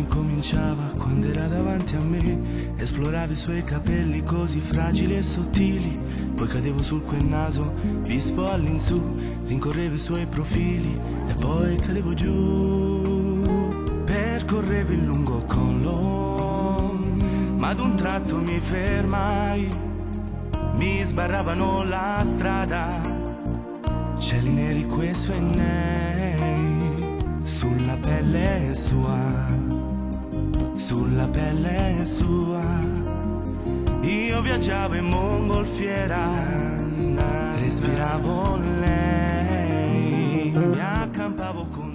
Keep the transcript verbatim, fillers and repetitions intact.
incominciava quando era davanti a me. Esploravo i suoi capelli così fragili e sottili, poi cadevo sul quel naso vispo all'insù, rincorrevo i suoi profili e poi cadevo giù. Percorrevo il lungo collo, ma ad un tratto mi fermai, mi sbarravano la strada, cieli neri quei suoi nei, sulla pelle sua, sulla pelle sua. Io viaggiavo in mongolfiera, respiravo lei, mi accampavo con